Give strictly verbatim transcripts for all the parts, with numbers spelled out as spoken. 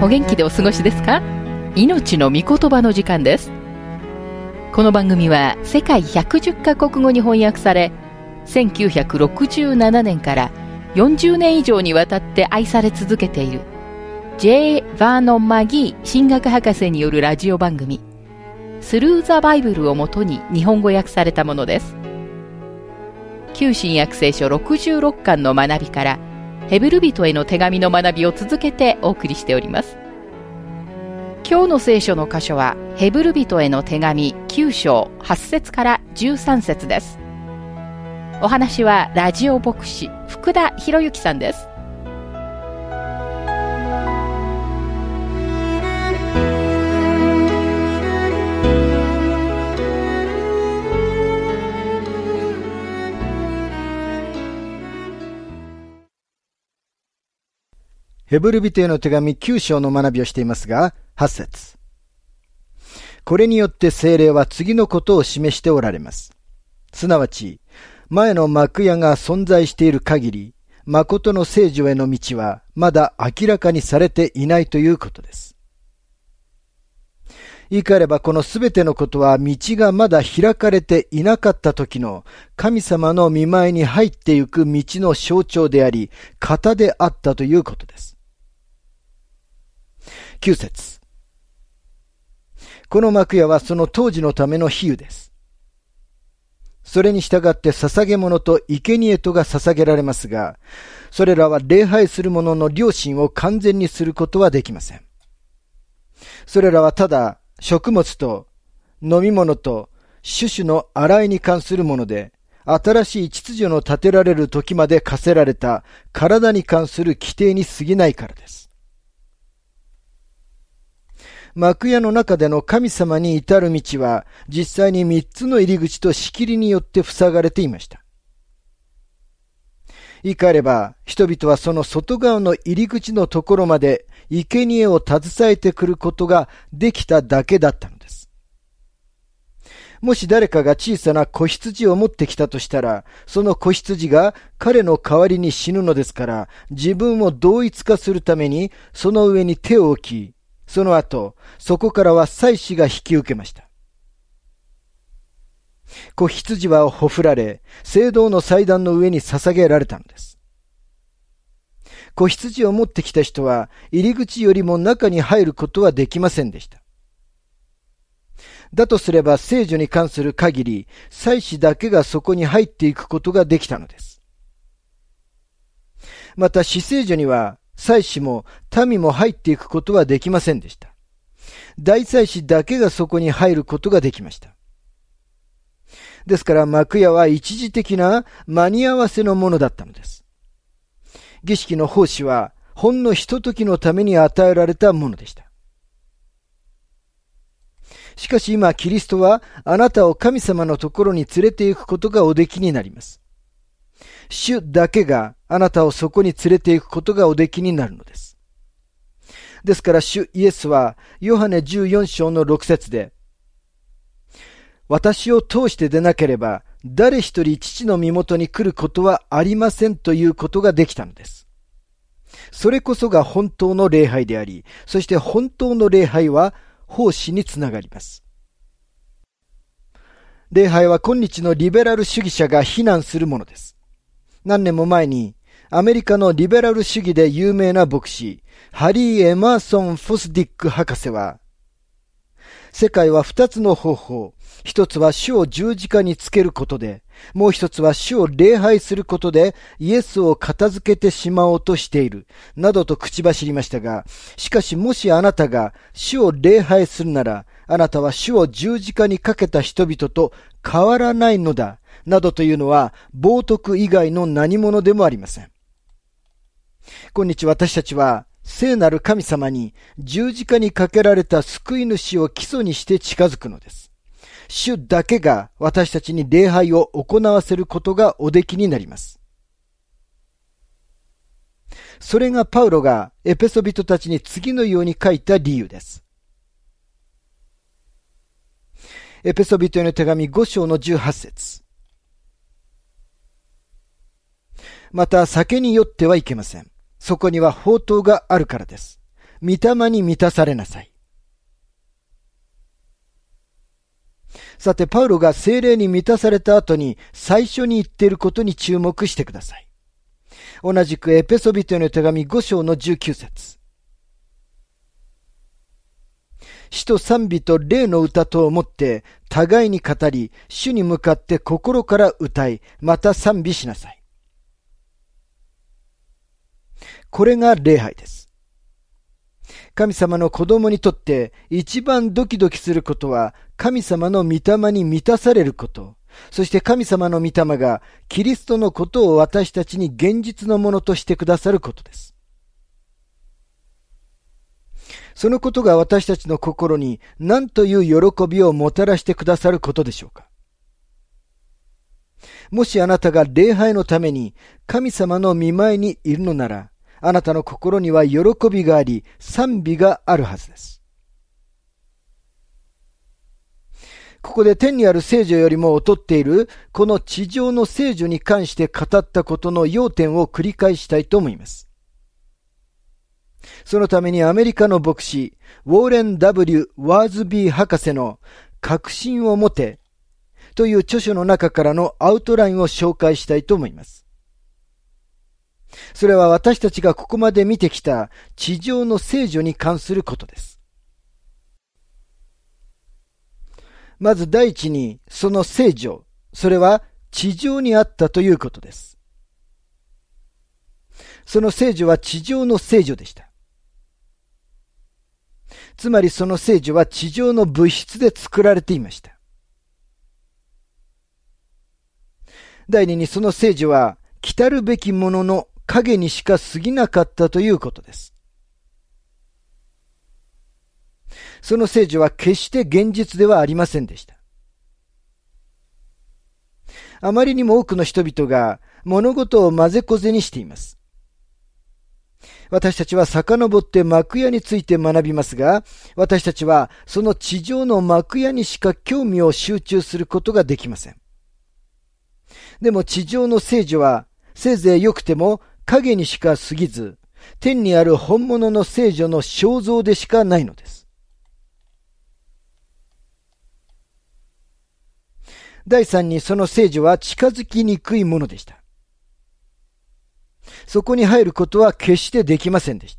お元気でお過ごしですか？命の御言葉の時間です。この番組は世界ひゃくじゅっカ国語に翻訳され、せんきゅうひゃくろくじゅうななねんからよんじゅうねん以上にわたって愛され続けている J. バーノン・マギー神学博士によるラジオ番組スルー・ザ・バイブルをもとに日本語訳されたものです。旧新約聖書ろくじゅうろっかんの学びからヘブル人への手紙の学びを続けてお送りしております。今日の聖書の箇所はヘブル人への手紙きゅう章はち節からじゅうさん節です。お話はラジオ牧師福田博之さんです。 ヘブル人への手紙きゅう章の学びをしていますが、はち節。これによって聖霊は次のことを示しておられます。すなわち、前の幕屋が存在している限り、誠の聖女への道はまだ明らかにされていないということです。言い換えればこのすべてのことは道がまだ開かれていなかった時の神様の御前に入ってゆく道の象徴であり、型であったということです。きゅう節。この幕屋はその当時のための比喩です。それに従って捧げ物と生贄とが捧げられますが、それらは礼拝する者の良心を完全にすることはできません。それらはただ食物と飲み物と種々の洗いに関するもので、新しい秩序の立てられる時まで課せられた体に関する規定に過ぎないからです。幕屋の中での神様に至る道は実際に三つの入り口と仕切りによって塞がれていました。言い換えれば、人々はその外側の入り口のところまで生贄を携えてくることができただけだったのです。もし誰かが小さな子羊を持ってきたとしたら、その子羊が彼の代わりに死ぬのですから、自分を同一化するためにその上に手を置き、その後、そこからは祭司が引き受けました。子羊はほふられ、聖堂の祭壇の上に捧げられたのです。子羊を持ってきた人は、入り口よりも中に入ることはできませんでした。だとすれば、聖女に関する限り、祭司だけがそこに入っていくことができたのです。また、至聖所には、祭司も民も入っていくことはできませんでした。大祭司だけがそこに入ることができました。ですから幕屋は一時的な間に合わせのものだったのです。儀式の奉仕はほんのひとときのために与えられたものでした。しかし今キリストはあなたを神様のところに連れて行くことがおできになります。主だけがあなたをそこに連れて行くことがおできになるのです。ですから主イエスはヨハネじゅうよん章のろく節で、私を通してでなければ誰一人父の身元に来ることはありませんということができたのです。それこそが本当の礼拝であり、そして本当の礼拝は奉仕につながります。礼拝は今日のリベラル主義者が非難するものです。何年も前にアメリカのリベラル主義で有名な牧師ハリー・エマーソン・フォスディック博士は、世界は二つの方法、一つは主を十字架につけることで、もう一つは主を礼拝することでイエスを片付けてしまおうとしているなどと口走りましたが、しかしもしあなたが主を礼拝するなら、あなたは主を十字架にかけた人々と変わらないのだなどというのは冒涜以外の何者でもありません。今日私たちは聖なる神様に十字架にかけられた救い主を基礎にして近づくのです。主だけが私たちに礼拝を行わせることがおできになります。それがパウロがエペソ人たちに次のように書いた理由です。エペソ人への手紙ご章のじゅうはち節。また酒に酔ってはいけません。そこには法灯があるからです。 御霊に満たされなさい。さて、パウロが聖霊に満たされた後に最初に言っていることに注目してください。同じくエペソビトへの手紙ご章のじゅうきゅう節。詩と賛美と霊の歌とをもって互いに語り、主に向かって心から歌い、また賛美しなさい。これが礼拝です。神様の子供にとって一番ドキドキすることは、神様の御霊に満たされること、そして神様の御霊がキリストのことを私たちに現実のものとしてくださることです。そのことが私たちの心に何という喜びをもたらしてくださることでしょうか。もしあなたが礼拝のために神様の御前にいるのなら、あなたの心には喜びがあり、賛美があるはずです。ここで天にある聖女よりも劣っているこの地上の聖女に関して語ったことの要点を繰り返したいと思います。そのためにアメリカの牧師ウォーレン・ W ・ワーズビー博士の確信を持てという著書の中からのアウトラインを紹介したいと思います。それは私たちがここまで見てきた地上の聖女に関することです。まず第一に、その聖女、それは地上にあったということです。その聖女は地上の聖女でした。つまりその聖女は地上の物質で作られていました。第二に、その聖女は来たるべきものの影にしか過ぎなかったということです。その聖女は決して現実ではありませんでした。あまりにも多くの人々が物事を混ぜこぜにしています。私たちは遡って幕屋について学びますが、私たちはその地上の幕屋にしか興味を集中することができません。でも地上の聖女はせいぜい良くても影にしか過ぎず、天にある本物の聖女の肖像でしかないのです。第三に、その聖女は近づきにくいものでした。そこに入ることは決してできませんでした。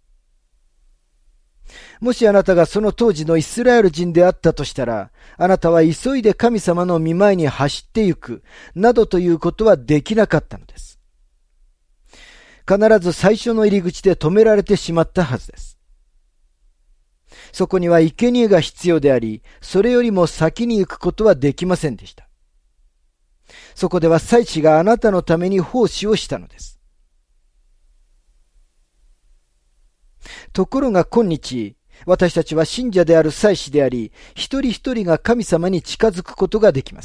もしあなたがその当時のイスラエル人であったとしたら、あなたは急いで神様の御前に走ってゆく、などということはできなかったのです。必ず最初の入り口で止められてしまったはずです。そこには生贄が必要であり、それよりも先に行くことはできませんでした。そこでは祭司があなたのために奉仕をしたのです。ところが今日、私たちは信者である祭司であり、一人一人が神様に近づくことができます。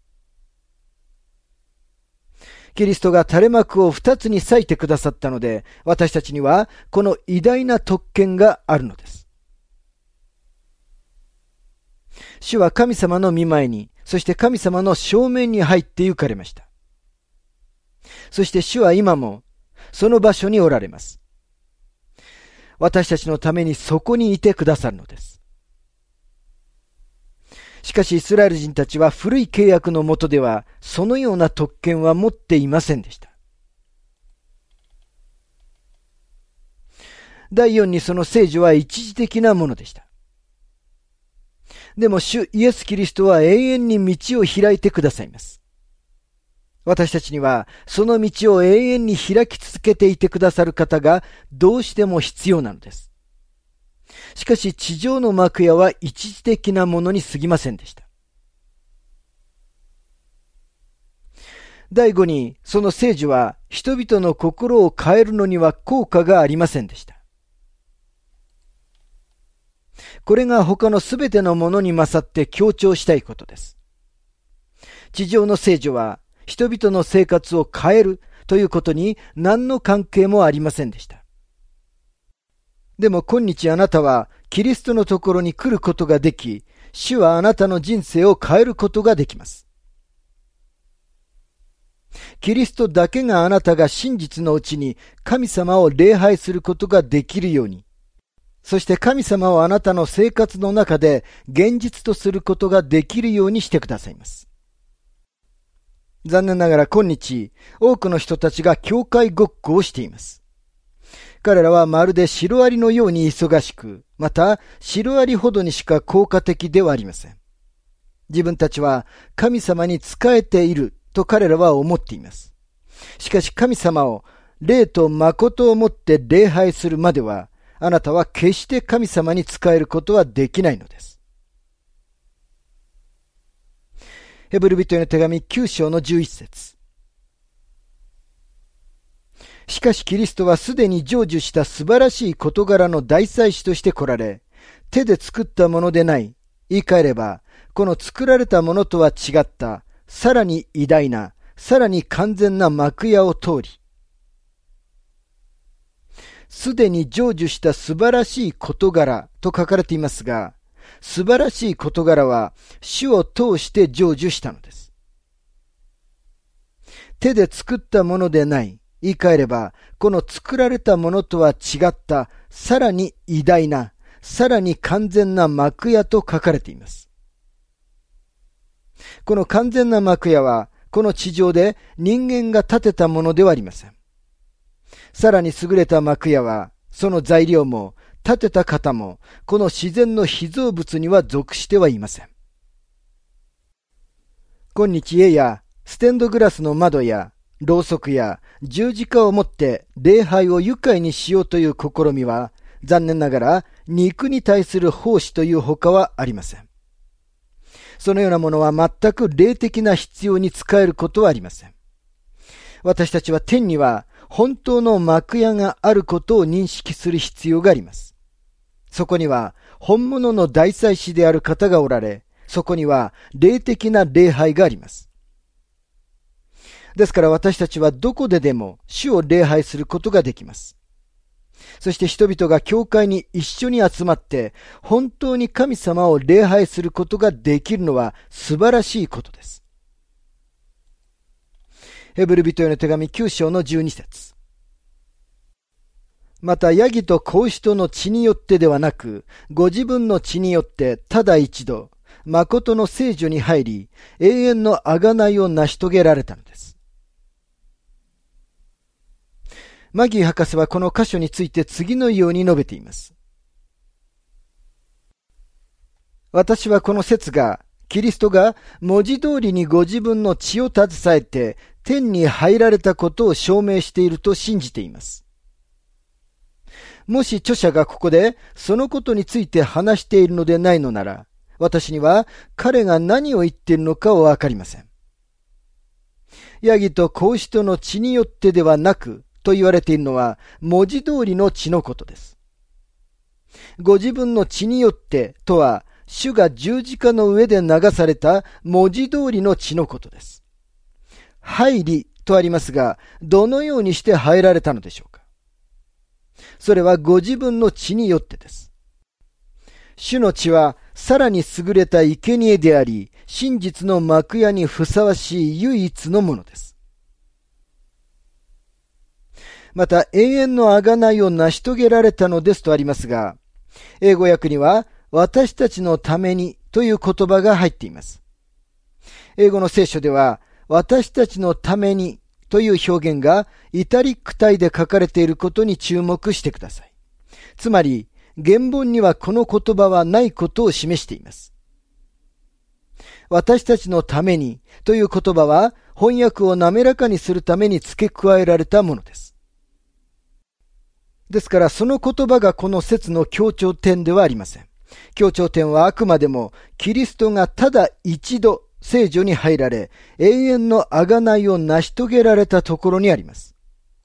キリストが垂れ幕を二つに裂いてくださったので、私たちにはこの偉大な特権があるのです。主は神様の御前に、そして神様の正面に入って行かれました。そして主は今もその場所におられます。私たちのためにそこにいてくださるのです。しかしイスラエル人たちは古い契約の下ではそのような特権は持っていませんでした。第四に、その聖女は一時的なものでした。でも主イエス・キリストは永遠に道を開いてくださいます。私たちにはその道を永遠に開き続けていてくださる方がどうしても必要なのです。しかし地上の幕屋は一時的なものに過ぎませんでした。第五に、その聖女は人々の心を変えるのには効果がありませんでした。これが他のすべてのものに勝って強調したいことです。地上の聖女は人々の生活を変えるということに何の関係もありませんでした。でも今日あなたはキリストのところに来ることができ、主はあなたの人生を変えることができます。キリストだけがあなたが真実のうちに神様を礼拝することができるように、 そして神様をあなたの生活の中で現実とすることができるようにしてくださいます。残念ながら今日、多くの人たちが教会ごっこをしています。彼らはまるでシロアリのように忙しく、またシロアリほどにしか効果的ではありません。自分たちは神様に仕えていると彼らは思っています。しかし神様を霊と誠をもって礼拝するまでは、あなたは決して神様に仕えることはできないのです。ヘブル人への手紙きゅう章のじゅういち節。しかしキリストはすでに成就した素晴らしい事柄の大祭司として来られ、手で作ったものでない。言い換えれば、この作られたものとは違った、さらに偉大な、さらに完全な幕屋を通り、すでに成就した素晴らしい事柄と書かれていますが、素晴らしい事柄は主を通して成就したのです。手で作ったものでない。言い換えれば、この作られたものとは違った、さらに偉大な、さらに完全な幕屋と書かれています。この完全な幕屋は、この地上で人間が建てたものではありません。さらに優れた幕屋は、その材料も、建てた方も、この自然の被造物には属してはいません。今日家や、ステンドグラスの窓や、ろうそくや十字架を持って礼拝を愉快にしようという試みは、残念ながら肉に対する奉仕というほかはありません。そのようなものは全く霊的な必要に使えることはありません。私たちは天には本当の幕屋があることを認識する必要があります。そこには本物の大祭司である方がおられ、そこには霊的な礼拝があります。ですから私たちはどこででも主を礼拝することができます。そして人々が教会に一緒に集まって本当に神様を礼拝することができるのは素晴らしいことです。ヘブル人への手紙きゅう章のじゅうに節。またヤギと子牛との血によってではなく、ご自分の血によってただ一度、誠の聖所に入り、永遠の贖いを成し遂げられたのです。マギー博士はこの箇所について次のように述べています。私はこの説が、キリストが文字通りにご自分の血を携えて天に入られたことを証明していると信じています。もし著者がここでそのことについて話しているのでないのなら、私には彼が何を言っているのかはわかりません。ヤギと子牛との血によってではなくと言われているのは文字通りの血のことです。ご自分の血によってとは主が十字架の上で流された文字通りの血のことです。入りとありますが、どのようにして入られたのでしょうか。それはご自分の血によってです。主の血はさらに優れた生贄であり、真実の幕屋にふさわしい唯一のものです。また永遠の贖いを成し遂げられたのですとありますが、英語訳には私たちのためにという言葉が入っています。英語の聖書では私たちのためにという表現がイタリック体で書かれていることに注目してください。つまり原文にはこの言葉はないことを示しています。私たちのためにという言葉は翻訳を滑らかにするために付け加えられたものです。ですからその言葉がこの説の強調点ではありません。強調点はあくまでもキリストがただ一度聖所に入られ永遠の贖いを成し遂げられたところにあります。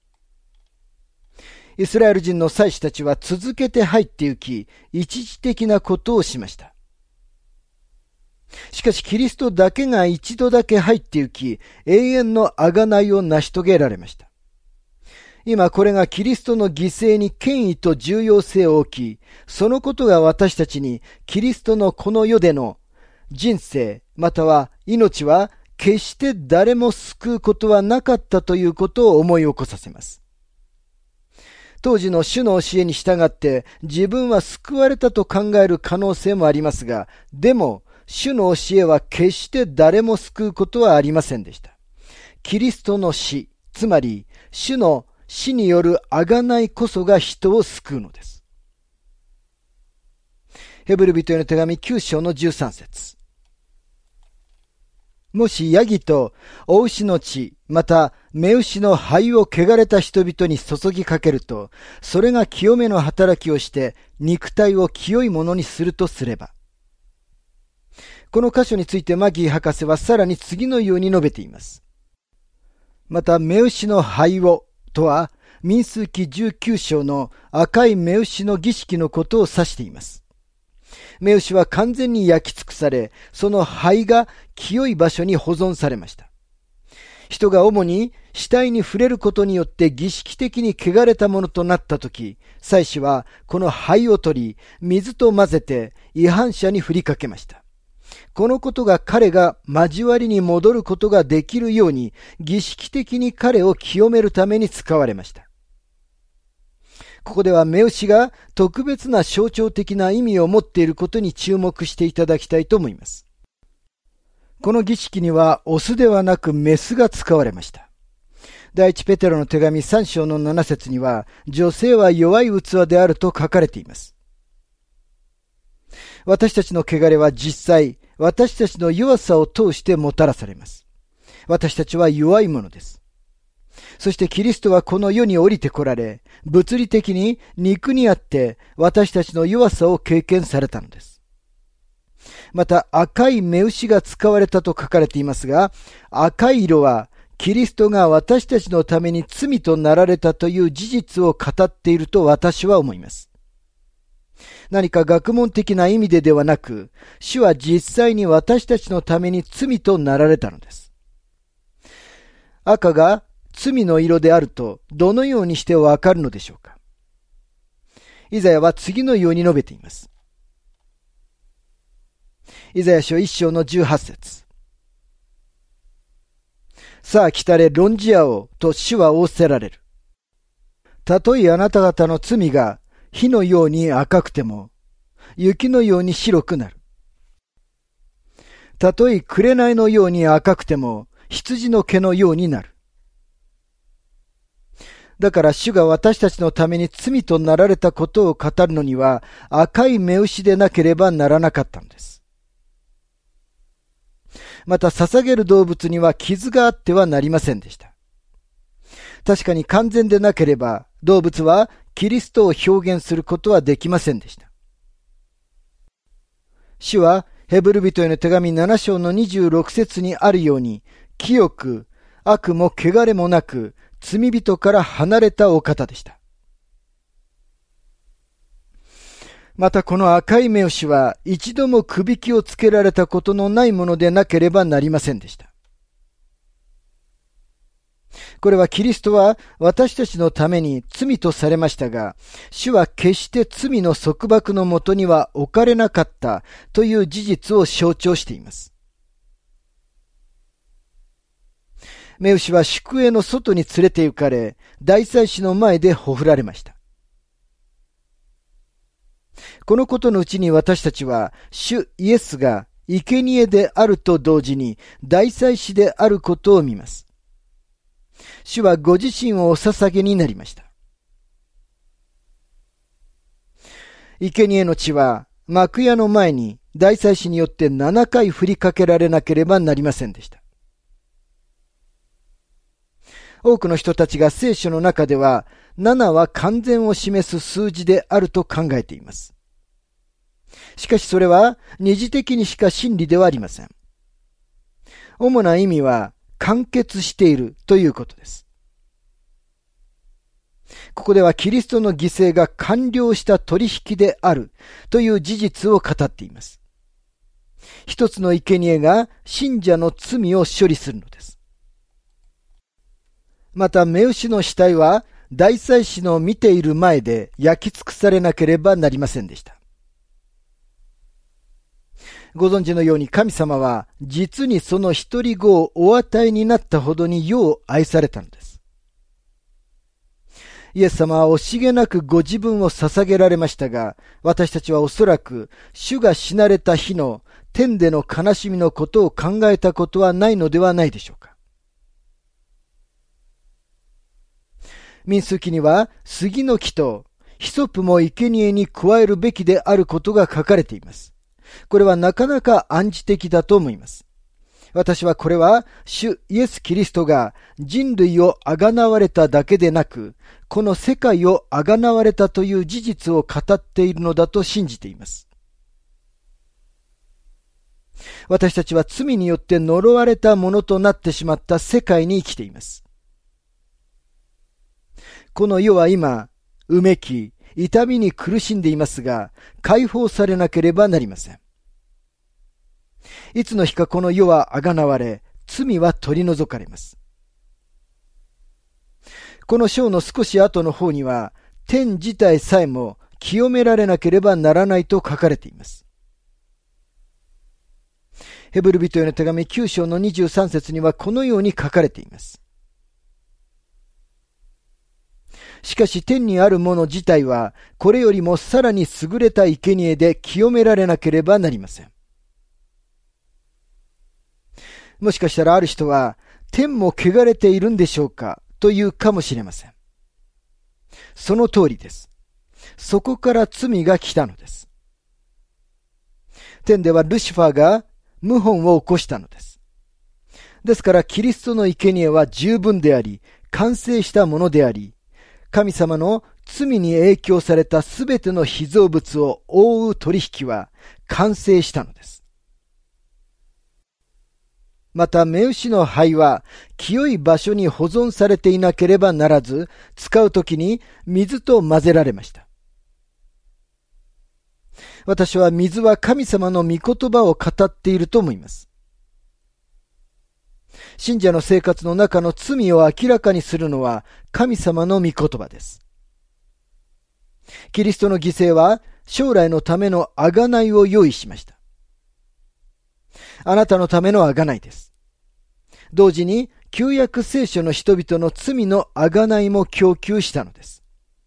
イスラエル人の祭司たちは続けて入って行き一時的なことをしました。しかしキリストだけが一度だけ入って行き永遠の贖いを成し遂げられました。今これがキリストの犠牲に権威と重要性を置き、そのことが私たちにキリストのこの世での人生または命は決して誰も救うことはなかったということを思い起こさせます。 当時の主の教えに従って自分は救われたと考える可能性もありますが、でも主の教えは決して誰も救うことはありませんでした。キリストの死、つまり主の死による贖いこそが人を救うのです。ヘブル人への手紙きゅう章のじゅうさん節。もしヤギとお牛の血、また雌牛の灰を汚れた人々に注ぎかけると、それが清めの働きをして肉体を清いものにするとすれば。この箇所についてマギー博士はさらに次のように述べています。また雌牛の灰をとは民数記じゅうきゅう章の赤い雌牛の儀式のことを指しています。雌牛は完全に焼き尽くされ、その灰が清い場所に保存されました。人が主に死体に触れることによって儀式的に汚れたものとなったとき、祭司はこの灰を取り、水と混ぜて違反者に振りかけました。このことが彼が交わりに戻ることができるように、儀式的に彼を清めるために使われました。ここでは雌牛が特別な象徴的な意味を持っていることに注目していただきたいと思います。この儀式にはオスではなくメスが使われました。第一ペテロの手紙さん章のなな節には、女性は弱い器であると書かれています。私たちの汚れは実際、私たちの弱さを通してもたらされます。私たちは弱いものです。そしてキリストはこの世に降りてこられ、物理的に肉にあって私たちの弱さを経験されたのです。また赤い雌牛が使われたと書かれていますが、赤い色はキリストが私たちのために罪となられたという事実を語っていると私は思います。何か学問的な意味でではなく、主は実際に私たちのために罪となられたのです。赤が罪の色であるとどのようにしてわかるのでしょうか。イザヤは次のように述べています。イザヤ書いち章のじゅうはち節。さあ来たれ論じ合おうと主は仰せられる。たとえあなた方の罪が火のように赤くても雪のように白くなる。たとえ紅のように赤くても羊の毛のようになる。だから主が私たちのために罪となられたことを語るのには赤い雌牛でなければならなかったのです。また捧げる動物には傷があってはなりませんでした。確かに完全でなければ動物はキリストを表現することはできませんでした。主はヘブル人への手紙なな章のにじゅうろく節にあるように、清く悪も汚れもなく罪人から離れたお方でした。またこの赤い雌牛は一度もくびきをつけられたことのないものでなければなりませんでした。これはキリストは私たちのために罪とされましたが、主は決して罪の束縛のもとには置かれなかったという事実を象徴しています。雌牛は宿営の外に連れて行かれ、大祭司の前でほふられました。このことのうちに私たちは、主イエスが生贄であると同時に大祭司であることを見ます。主はご自身をお捧げになりました。生贄の血は幕屋の前に大祭司によってななかい振りかけられなければなりませんでした。多くの人たちが聖書の中ではななは完全を示す数字であると考えています。しかしそれは二次的にしか真理ではありません。主な意味は完結しているということです。ここではキリストの犠牲が完了した取引であるという事実を語っています。一つの生贄が信者の罪を処理するのです。また雌牛の死体は大祭司の見ている前で焼き尽くされなければなりませんでした。ご存知のように神様は実にその一人子をお与えになったほどに世を愛されたのです。 イエス様は惜しげなくご自分を捧げられましたが、私たちはおそらく主が死なれた日の天での悲しみのことを考えたことはないのではないでしょうか。民数記には杉の木とヒソプも生贄に加えるべきであることが書かれています。これはなかなか暗示的だと思います。私はこれは主イエス・キリストが人類をあがなわれただけでなく、この世界をあがなわれたという事実を語っているのだと信じています。私たちは罪によって呪われたものとなってしまった世界に生きています。この世は今、うめき、痛みに苦しんでいますが、解放されなければなりません。いつの日かこの世はあがなわれ、罪は取り除かれます。この章の少し後の方には、天自体さえも清められなければならないと書かれています。ヘブル人への手紙きゅう章のにじゅうさん節にはこのように書かれています。しかし天にあるもの自体は、これよりもさらに優れた生贄で清められなければなりません。もしかしたらある人は、天も汚れているんでしょうかというかもしれません。その通りです。そこから罪が来たのです。天ではルシファーが謀反を起こしたのです。ですからキリストの生贄は十分であり、完成したものであり、神様の罪に影響されたすべての被造物を覆う取引は完成したのです。また、雌牛の灰は清い場所に保存されていなければならず、使うときに水と混ぜられました。私は水は神様の御言葉を語っていると思います。信者の生活の中の罪を明らかにするのは神様の御言葉です。キリストの犠牲は将来のための贖いを用意しました。あなたのための贖いです。同時に旧約聖書の人々の罪の贖いも供給したのです。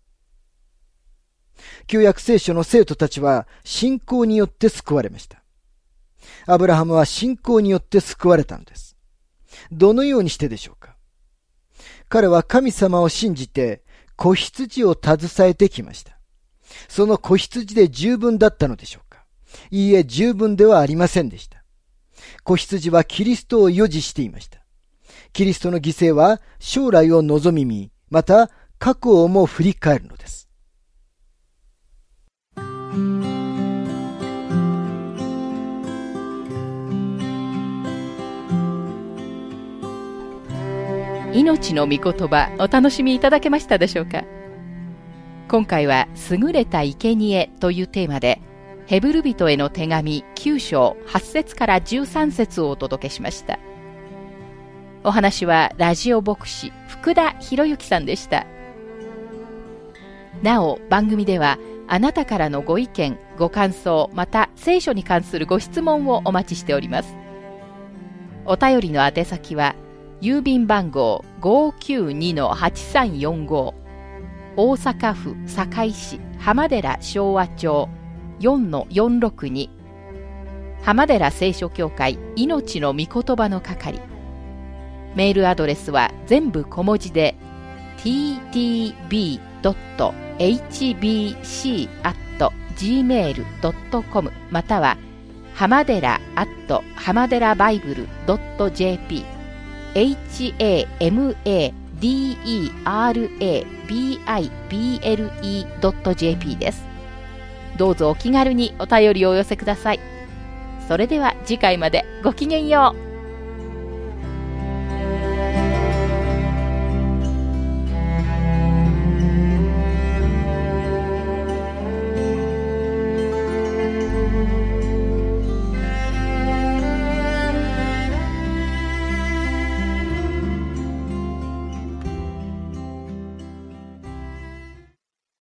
旧約聖書の生徒たちは信仰によって救われました。アブラハムは信仰によって救われたのです。どのようにしてでしょうか。彼は神様を信じて子羊を携えてきました。その子羊で十分だったのでしょうか。いいえ、十分ではありませんでした。子羊はキリストを予示していました。キリストの犠牲は将来を望み見、また過去をも振り返るのです。 命の御言葉、お楽しみいただけましたでしょうか。今回は優れた生贄というテーマで、ヘブル人への手紙きゅう章はち節からじゅうさん節をお届けしました。お話はラジオ牧師福田博之さんでした。なお番組ではあなたからのご意見、ご感想、また聖書に関するご質問をお待ちしております。お便りの宛先は郵便番号 ごーきゅうにのはちさんよんご 大阪府堺市浜寺昭和町 よんのよんろくに 浜寺聖書協会命の御言葉の係。メールアドレスは全部小文字で ティーティービードットエイチビーシーアットジーメールドットコム または浜寺アット浜寺バイブルドットジェーピーhamaderabible.jp です。どうぞお気軽にお便りをお寄せください。それでは次回までごきげんよう。